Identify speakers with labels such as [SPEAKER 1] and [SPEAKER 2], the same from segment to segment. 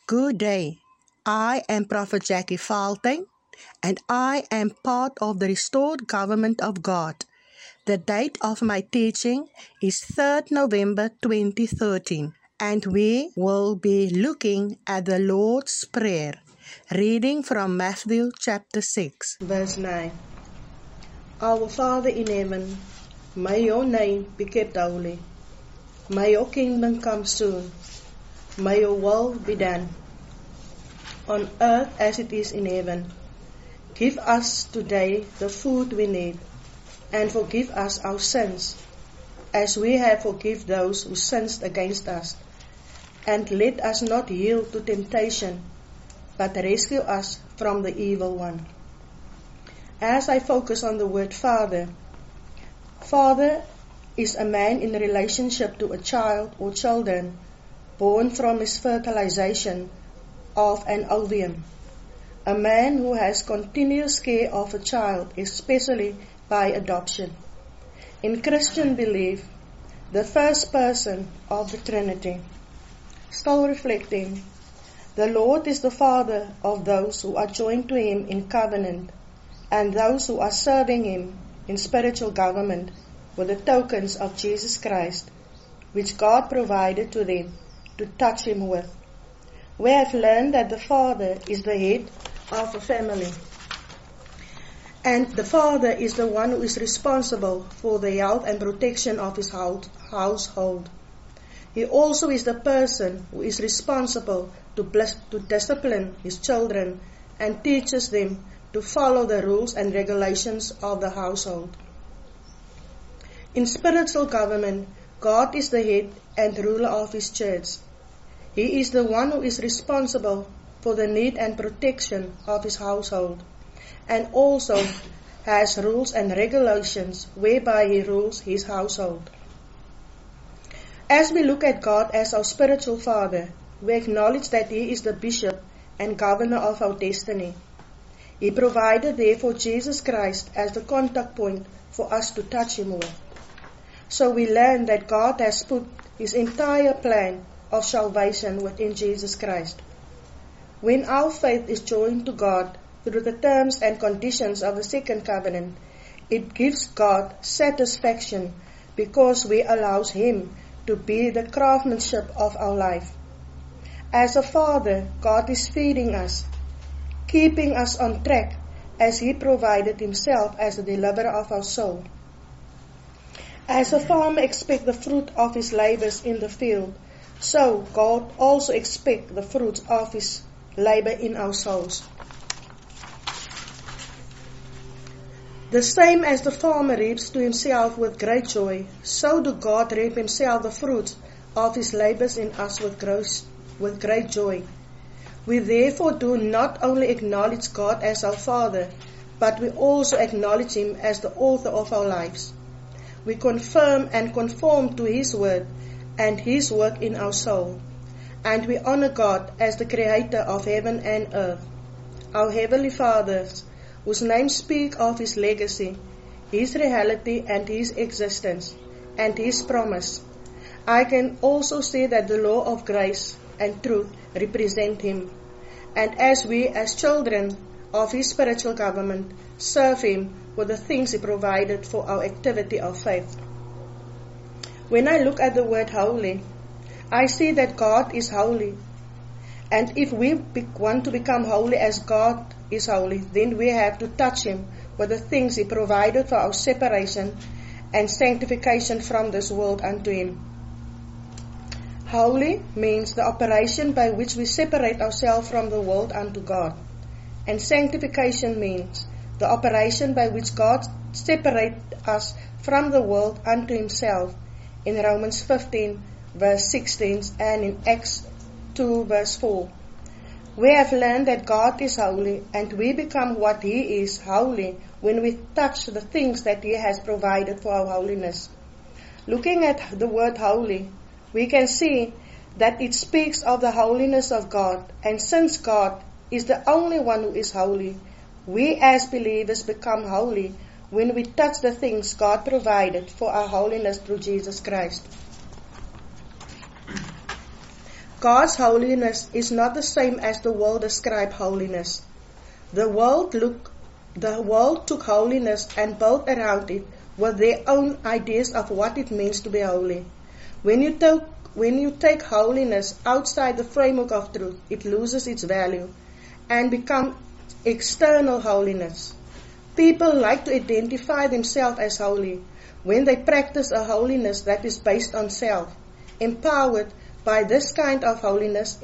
[SPEAKER 1] Good day. I am Prophet Jackie Falting, and I am part of the restored government of God. The date of my teaching is 3rd November 2013, and we will be looking at the Lord's Prayer, reading from Matthew chapter 6, verse 9. Our Father in heaven, may your name be kept holy. May your kingdom come soon. May your will be done, on earth as it is in heaven. Give us today the food we need, and forgive us our sins, as we have forgiven those who sinned against us. And let us not yield to temptation, but rescue us from the evil one. As I focus on the word Father, Father is a man in relationship to a child or children born from his fertilization of an ovum. A man who has continuous care of a child, especially by adoption. In Christian belief, the first person of the Trinity. Still reflecting, the Lord is the Father of those who are joined to Him in covenant, and those who are serving Him in spiritual government with the tokens of Jesus Christ, which God provided to them to touch Him with. We have learned that the Father is the head of a family, and the Father is the one who is responsible for the health and protection of his household. He also is the person who is responsible to discipline his children and teaches them to follow the rules and regulations of the household. In spiritual government, God is the head and ruler of His church. He is the one who is responsible for the need and protection of His household, and also has rules and regulations whereby He rules His household. As we look at God as our spiritual Father, we acknowledge that He is the bishop and governor of our destiny. He provided therefore Jesus Christ as the contact point for us to touch Him with. So we learn that God has put His entire plan of salvation within Jesus Christ. When our faith is joined to God through the terms and conditions of the second covenant, it gives God satisfaction because we allow Him to be the craftsmanship of our life. As a Father, God is feeding us, keeping us on track as He provided Himself as the deliverer of our soul. As a farmer expects the fruit of his labors in the field, so God also expects the fruits of His labor in our souls. The same as the farmer reaps to himself with great joy, so do God reap Himself the fruits of His labors in us with great joy. We therefore do not only acknowledge God as our Father, but we also acknowledge Him as the author of our lives. We confirm and conform to His word and His work in our soul, and we honor God as the creator of heaven and earth, our heavenly fathers, whose names speak of His legacy, His reality and His existence, and His promise. I can also say that the law of grace and truth represent Him, and as we as children of His spiritual government serve Him with the things He provided for our activity of faith. When I look at the word holy, I see that God is holy. And if we want to become holy as God is holy, then we have to touch Him with the things He provided for our separation and sanctification from this world unto Him. Holy means the operation by which we separate ourselves from the world unto God. And sanctification means the operation by which God separates us from the world unto Himself in Romans 15 verse 16 and in Acts 2 verse 4. We have learned that God is holy, and we become what He is, holy, when we touch the things that He has provided for our holiness. Looking at the word holy, we can see that it speaks of the holiness of God, and since God is the only one who is holy, we as believers become holy when we touch the things God provided for our holiness through Jesus Christ. God's holiness is not the same as the world describes holiness. The world took holiness and built around it with their own ideas of what it means to be holy. When you take holiness outside the framework of truth, it loses its value and becomes external holiness. People like to identify themselves as holy when they practice a holiness that is based on self. Empowered by this kind of holiness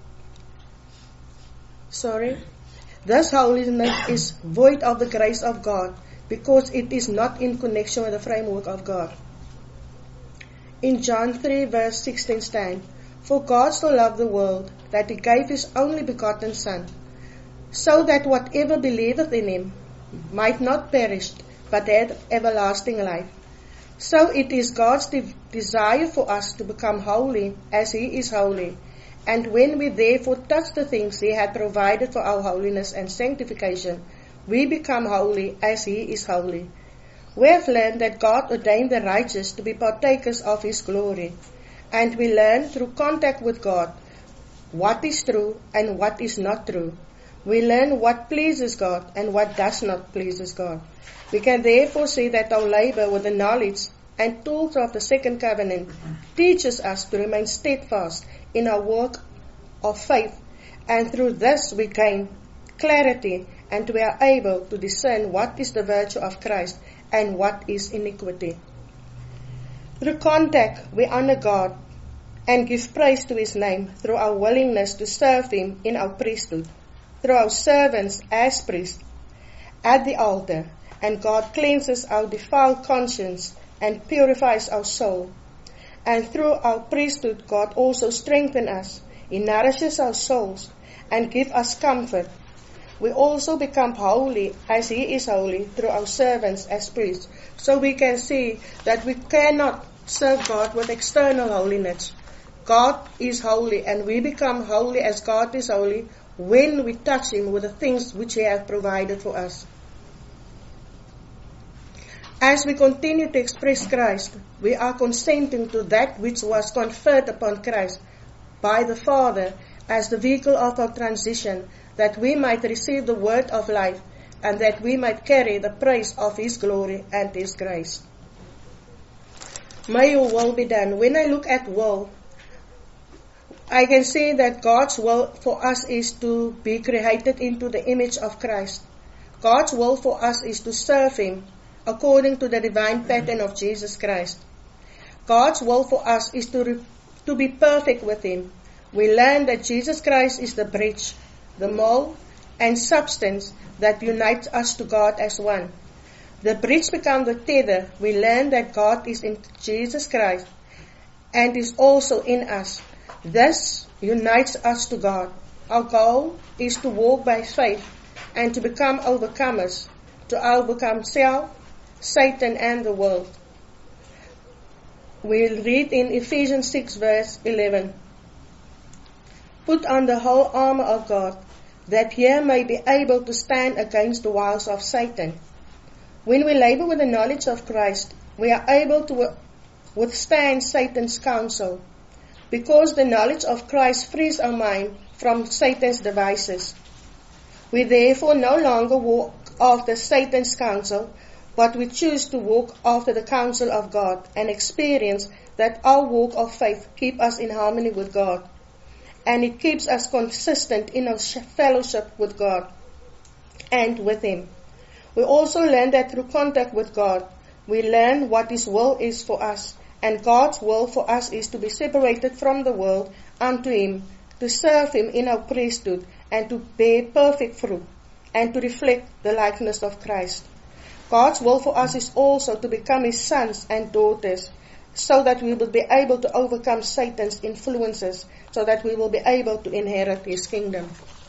[SPEAKER 1] this holiness is void of the grace of God because it is not in connection with the framework of God. In John 3 verse 16 stands, "For God so loved the world that he gave his only begotten Son, so that whatever believeth in him might not perish, but have everlasting life." So it is God's desire for us to become holy as he is holy. And when we therefore touch the things he had provided for our holiness and sanctification, we become holy as he is holy. We have learned that God ordained the righteous to be partakers of his glory. And we learn through contact with God what is true and what is not true. We learn what pleases God and what does not please God. We can therefore see that our labor with the knowledge and tools of the second covenant teaches us to remain steadfast in our work of faith, and through this we gain clarity and we are able to discern what is the virtue of Christ and what is iniquity. Through contact we honor God and give praise to his name through our willingness to serve him in our priesthood, through our servants as priests at the altar, and God cleanses our defiled conscience and purifies our soul. And through our priesthood, God also strengthens us. He nourishes our souls and gives us comfort. We also become holy as he is holy through our servants as priests. So we can see that we cannot serve God with external holiness. God is holy and we become holy as God is holy when we touch him with the things which he has provided for us. As we continue to express Christ, we are consenting to that which was conferred upon Christ by the Father as the vehicle of our transition, that we might receive the word of life and that we might carry the praise of his glory and his grace. May your will be done. When I look at will, I can see that God's will for us is to be created into the image of Christ. God's will for us is to serve him according to the divine pattern of Jesus Christ. God's will for us is to be perfect with him. We learn that Jesus Christ is the bridge, the mold and substance that unites us to God as one. The bridge becomes the tether. We learn that God is in Jesus Christ and is also in us. This unites us to God. Our goal is to walk by faith and to become overcomers, to overcome self, Satan and the world. We'll read in Ephesians 6 verse 11. Put on the whole armor of God, that ye may be able to stand against the wiles of Satan. When we labor with the knowledge of Christ, we are able to withstand Satan's counsel, because the knowledge of Christ frees our mind from Satan's devices. We therefore no longer walk after Satan's counsel, but we choose to walk after the counsel of God and experience that our walk of faith keeps us in harmony with God, and it keeps us consistent in our fellowship with God and with him. We also learn that through contact with God, we learn what his will is for us, and God's will for us is to be separated from the world unto him, to serve him in our priesthood, and to bear perfect fruit, and to reflect the likeness of Christ. God's will for us is also to become his sons and daughters, so that we will be able to overcome Satan's influences, so that we will be able to inherit his kingdom.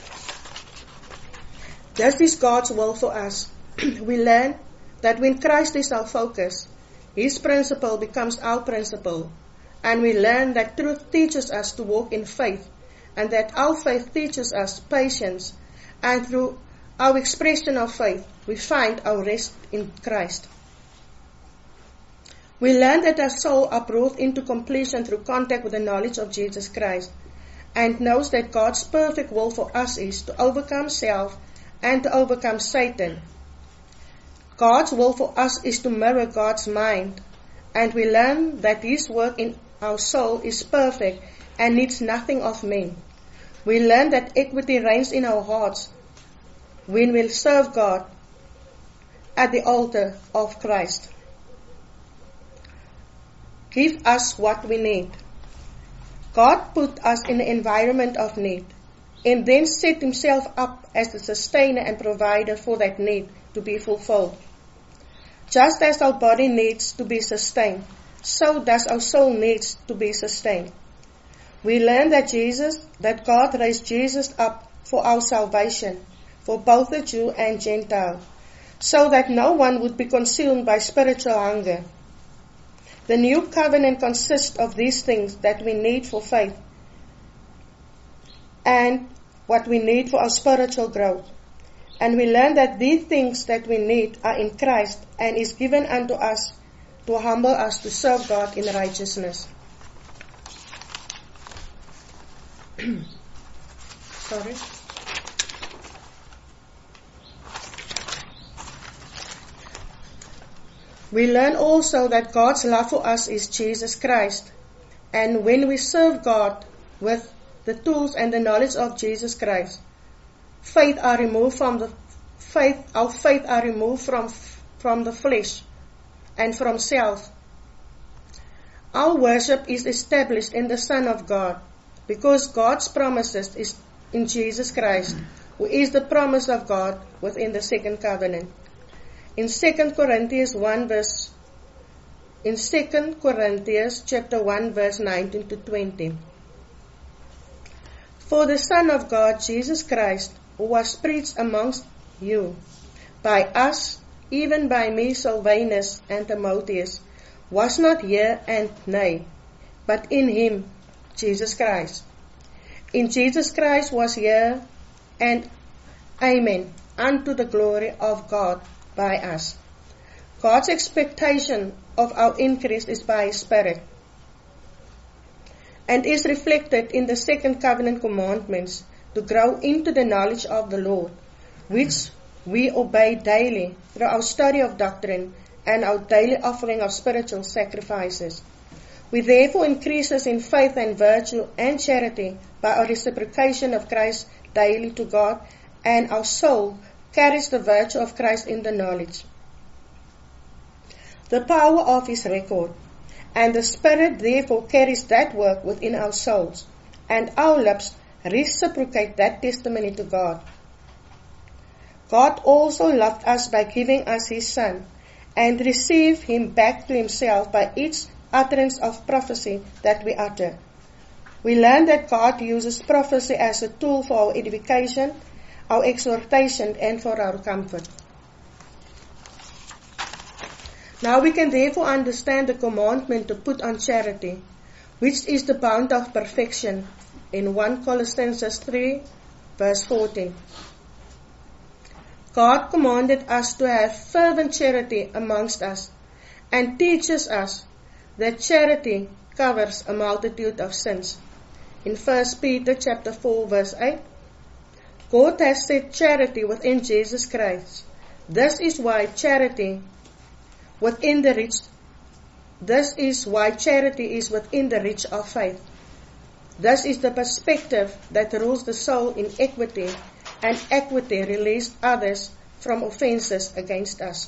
[SPEAKER 1] This is God's will for us. We learn that when Christ is our focus, his principle becomes our principle, and we learn that truth teaches us to walk in faith, and that our faith teaches us patience, and through our expression of faith, we find our rest in Christ. We learn that our soul are brought into completion through contact with the knowledge of Jesus Christ, and knows that God's perfect will for us is to overcome self and to overcome Satan. God's will for us is to mirror God's mind, and we learn that His work in our soul is perfect and needs nothing of men. We learn that equity reigns in our hearts when we serve God at the altar of Christ. Give us what we need. God put us in an environment of need and then set Himself up as the sustainer and provider for that need to be fulfilled. Just as our body needs to be sustained, so does our soul needs to be sustained. We learn that God raised Jesus up for our salvation, for both the Jew and Gentile, so that no one would be consumed by spiritual hunger. The new covenant consists of these things that we need for faith and what we need for our spiritual growth. And we learn that these things that we need are in Christ and is given unto us to humble us to serve God in righteousness. Sorry. We learn also that God's love for us is Jesus Christ. And when we serve God with the tools and the knowledge of Jesus Christ, our faith are removed from the flesh and from self. Our worship is established in the Son of God, because God's promises is in Jesus Christ, who is the promise of God within the second covenant. In 2 Corinthians chapter 1 verse 19 to 20. For the Son of God, Jesus Christ, who was preached amongst you, by us, even by me, Silvanus and Timotheus, was not yea and nay, but in Him, Jesus Christ. In Jesus Christ was yea and amen, unto the glory of God by us. God's expectation of our increase is by His Spirit, and is reflected in the second covenant commandments to grow into the knowledge of the Lord, which we obey daily through our study of doctrine and our daily offering of spiritual sacrifices. We therefore increases in faith and virtue and charity by our reciprocation of Christ daily to God, and our soul carries the virtue of Christ in the knowledge, the power of His record, and the Spirit therefore carries that work within our souls, and our lips reciprocate that testimony to God. God also loved us by giving us His Son, and received Him back to Himself by each utterance of prophecy that we utter. We learn that God uses prophecy as a tool for our edification, our exhortation, and for our comfort. Now we can therefore understand the commandment to put on charity, which is the bond of perfection, in 1 Colossians 3, verse 14. God commanded us to have fervent charity amongst us, and teaches us that charity covers a multitude of sins. In 1 Peter chapter 4, verse 8, God has set charity within Jesus Christ. This is why charity is within the reach of faith. This is the perspective that rules the soul in equity, and equity releases others from offenses against us.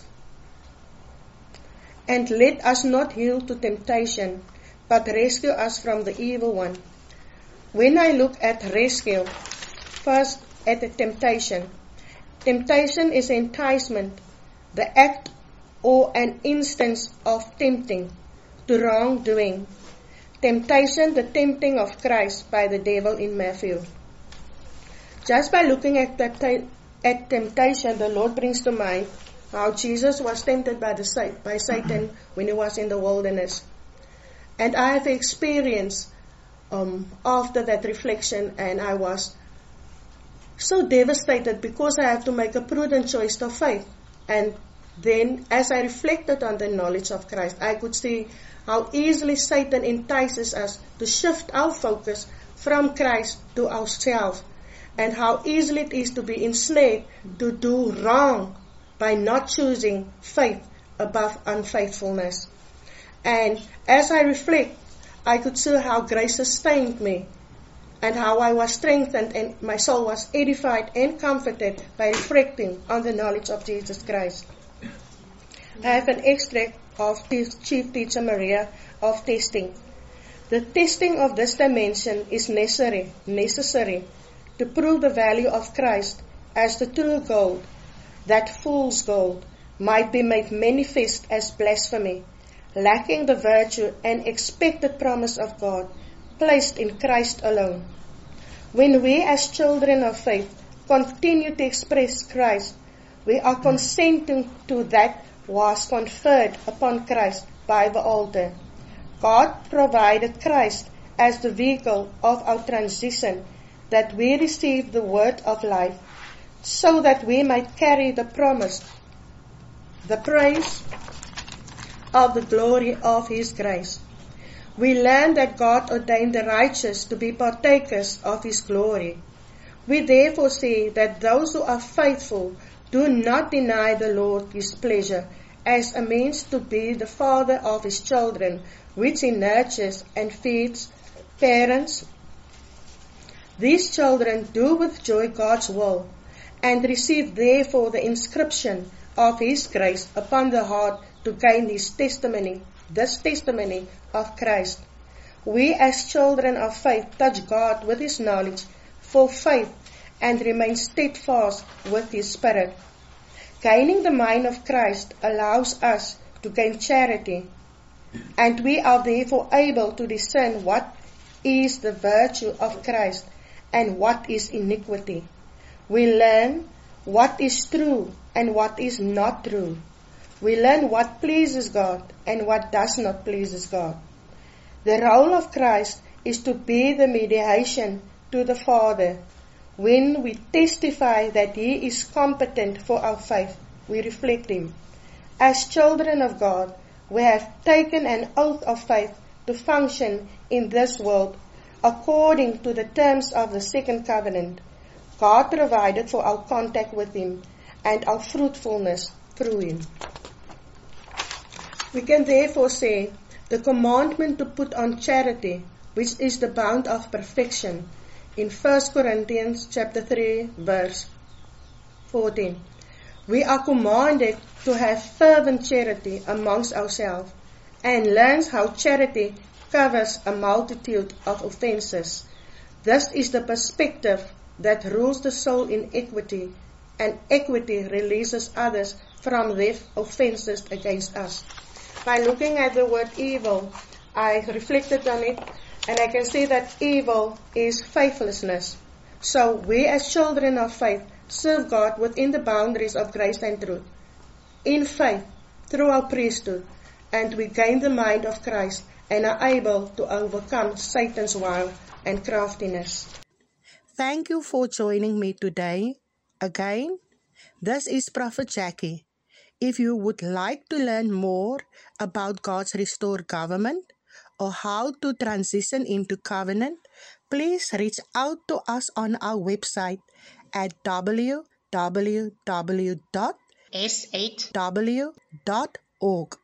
[SPEAKER 1] And let us not yield to temptation, but rescue us from the evil one. When I look at rescue, first at the temptation. Temptation is enticement, the act or an instance of tempting to wrongdoing. Temptation, the tempting of Christ by the devil in Matthew. Just by looking at temptation, the Lord brings to mind how Jesus was tempted by Satan when He was in the wilderness. And I have experienced after that reflection, and I was so devastated because I have to make a prudent choice of faith. And then as I reflected on the knowledge of Christ, I could see how easily Satan entices us to shift our focus from Christ to ourselves, and how easily it is to be ensnared to do wrong by not choosing faith above unfaithfulness. And as I reflect, I could see how grace sustained me and how I was strengthened and my soul was edified and comforted by reflecting on the knowledge of Jesus Christ. I have an extract of Chief Teacher Maria of testing. The testing of this dimension is necessary to prove the value of Christ as the true gold, that fool's gold might be made manifest as blasphemy, lacking the virtue and expected promise of God placed in Christ alone. When we as children of faith continue to express Christ, we are consenting to that was conferred upon Christ by the altar. God provided Christ as the vehicle of our transition, that we receive the word of life, so that we might carry the promise, the praise of the glory of His grace. We learn that God ordained the righteous to be partakers of His glory. We therefore see that those who are faithful do not deny the Lord His pleasure as a means to be the father of His children, which He nurtures and feeds. Parents, these children do with joy God's will and receive therefore the inscription of His grace upon the heart to gain this testimony of Christ. We as children of faith touch God with His knowledge for faith and remain steadfast with His Spirit. Gaining the mind of Christ allows us to gain charity, and we are therefore able to discern what is the virtue of Christ and what is iniquity. We learn what is true and what is not true. We learn what pleases God and what does not please God. The role of Christ is to be the mediation to the Father. When we testify that He is competent for our faith, we reflect Him. As children of God, we have taken an oath of faith to function in this world according to the terms of the second covenant. God provided for our contact with Him and our fruitfulness through Him. We can therefore say the commandment to put on charity, which is the bond of perfection, in 1 Corinthians chapter 3, verse 14. We are commanded to have fervent charity amongst ourselves, and learn how charity covers a multitude of offenses. This is the perspective that rules the soul in equity, and equity releases others from their offenses against us. By looking at the word evil, I reflected on it, and I can see that evil is faithlessness. So we as children of faith serve God within the boundaries of grace and truth, in faith, through our priesthood, and we gain the mind of Christ and are able to overcome Satan's wile and craftiness. Thank you for joining me today. Again, this is Prophet Jackie. If you would like to learn more about God's restored government or how to transition into covenant, please reach out to us on our website at www.s8w.org.